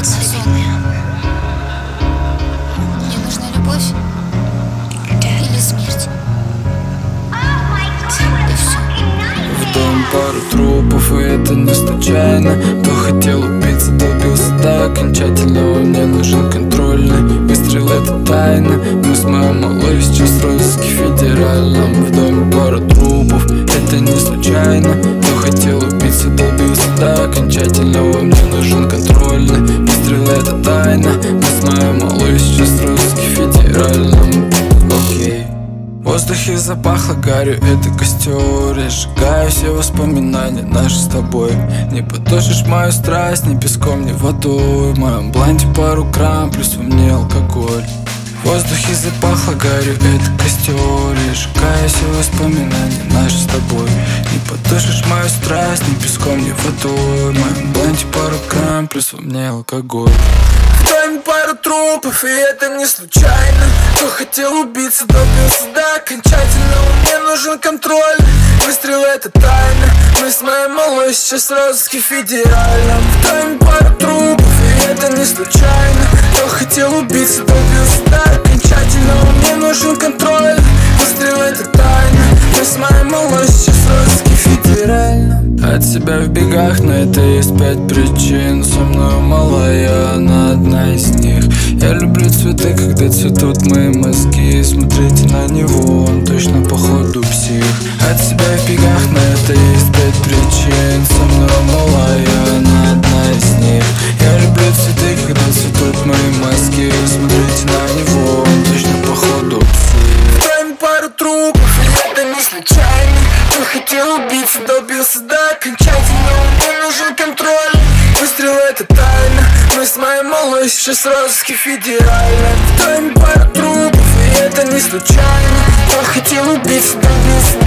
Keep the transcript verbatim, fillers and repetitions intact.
сезонная. Мне нужна любовь или смерть. И все. В дом пару трупов, и это не случайно. Кто хотел убиться, добился до окончательного. Мне нужен контрольный выстрел, это тайна. Мы с моей малой сейчас в розыске федеральном. В доме пару трупов, это не случайно. Кто хотел убиться, добился до окончательного. Мне нужен контрольный выстрел, это тайна. Мы с моей малой сейчас в розыске федеральном. Окей. В воздухе запахло гарью, это костер. Я сжигаю все воспоминания наши с тобой. Не потушишь мою страсть ни песком, ни водой. В моем бланте пару грамм, плюс во мне алкоголь. В воздухе запахло гарью, это костер. Я сжигаю все воспоминания наши с тобой. Не потушишь мою страсть ни песком, ни водой. В моем бланте пару грамм, плюс во мне алкоголь. В доме пару трупов, и это не случайно. Кто хотел убиться, добился до окончательного. Мне нужен контроль, выстрел, это тайна. Мы с моей малой сейчас в розыске федеральном. В доме пару трупов, и это не случайно. Кто хотел убиться, добился до окончательного. Мне нужен контроль, выстрел, это тайна. Мы с моей малой сейчас в розыске федеральном. От себя в бегах, но это есть пять причин. Со мной малая, она одна из них. Я люблю цветы, когда цветут мои мозги. Смотрите на него, он точно походу псих. От себя в бегах, но это есть пять причин. Со мной малая, она одна из них. Я люблю цветы, когда цветут мои мозги. Смотрите на него, он точно походу псих. В доме пару трупов, и это не случайно. Кто хотел убиться, добился до окончательного. Мне нужен контроль, выстрел, это тайна. Мы с моей малой сейчас в розыске федеральном. В доме пару трупов, и это не случайно. Кто хотел убиться, добился